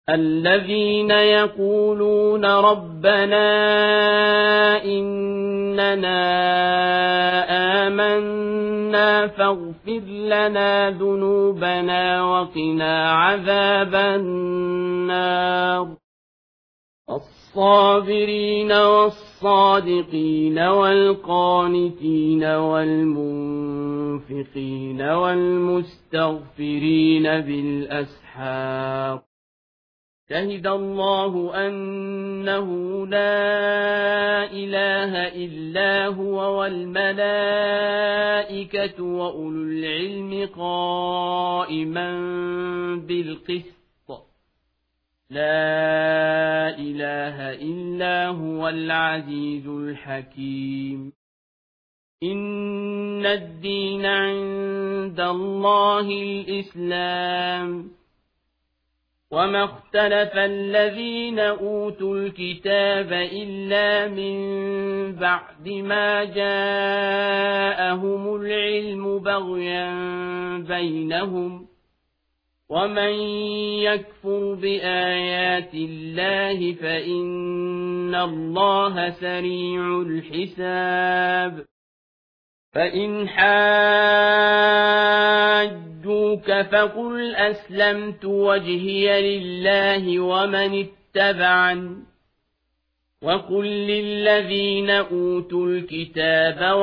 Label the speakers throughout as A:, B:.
A: الذين يقولون ربنا إننا آمنا فاغفر لنا ذنوبنا وقنا عذاب النار الصابرين والصادقين والقانتين والمنفقين والمستغفرين بالأسحار شهد الله أنه لا إله إلا هو والملائكة وأولو العلم قائما بالقسط لا إله إلا هو العزيز الحكيم إن الدين عند الله الإسلام وما اختلف الذين أوتوا الكتاب إلا من بعد ما جاءهم العلم بغيا بينهم ومن يكفر بآيات الله فإن الله سريع الحساب فإن حاجوك فقل أسلمت وجهي لله ومن اتبعني وقل للذين أوتوا الكتاب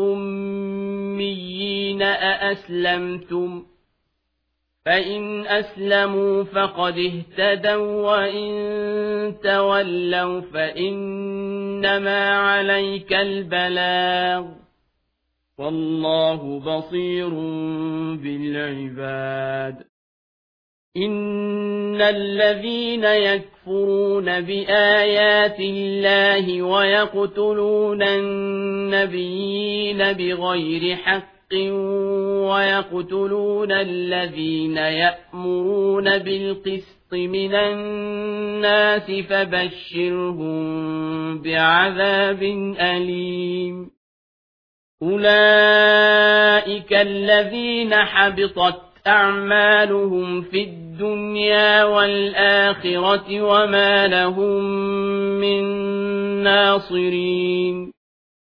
A: والأميين أأسلمتم فإن أسلموا فقد اهتدوا وإن تولوا فإنما عليك البلاغ والله بصير بالعباد إن الذين يكفرون بآيات الله ويقتلون النبيين بغير حق ويقتلون الذين يأمرون بالقسط من الناس فبشرهم بعذاب أليم أولئك الذين حبطت أعمالهم في الدنيا والآخرة وما لهم من ناصرين